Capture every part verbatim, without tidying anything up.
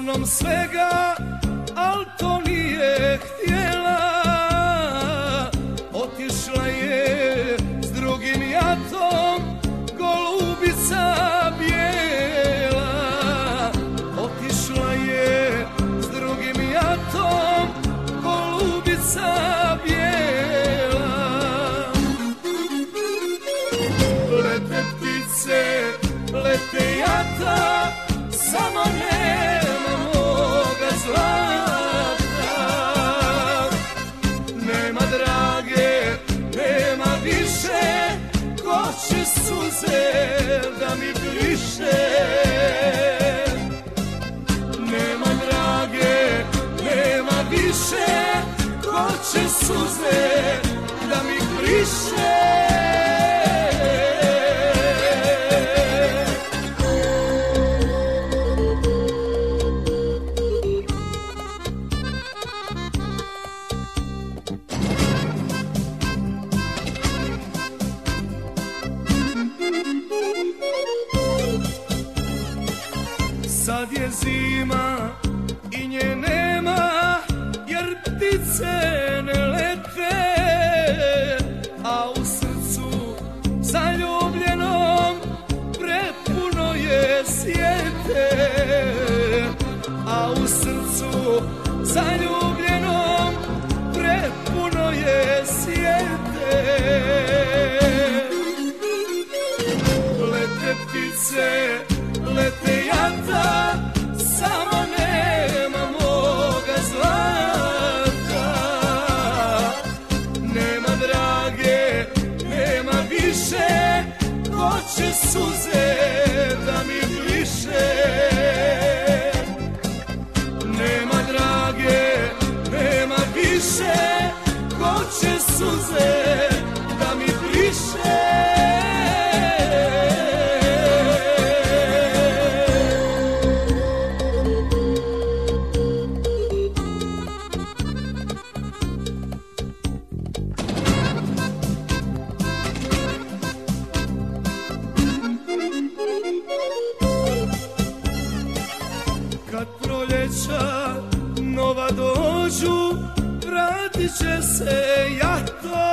snom svega, al to nije htjela. Otišla je s drugim jatom, golubica bijela. Otišla je s drugim jatom, golubica bijela. Lete ptice, lete jata, samo nema moga zlata. Nema drage, nema više, ko će suze da mi briše. Nema drage, nema više, ko će suze da mi briše. Sad je zima i nje nema, jer ptice ne lete, a u srcu zaljubljenom prepuno je sjete. A u srcu zaljubljenom prepuno je sjete. Lete ptice, lete jata, samo nema moga zlata. Nema drage, nema više, ko će suze da mi briše. Nema drage, nema više, ko će suze da mi briše. Kad proljeća nova dođu, vratit će se jato.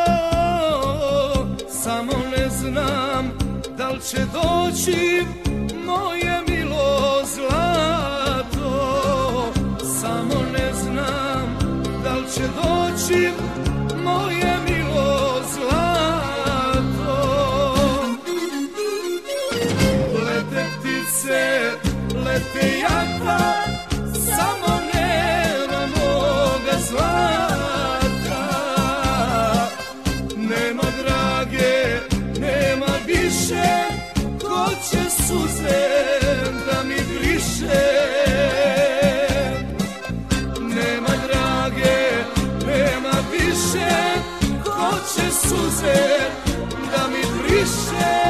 Samo ne znam da li će doći moje milo zlato. Samo ne znam da li će doći moje milo zlato. Lete ptice, lete jata, samo nema moga zlata. Nema drage, nema više, ko će suze da mi briše. Nema drage, nema više, ko će suze da mi briše.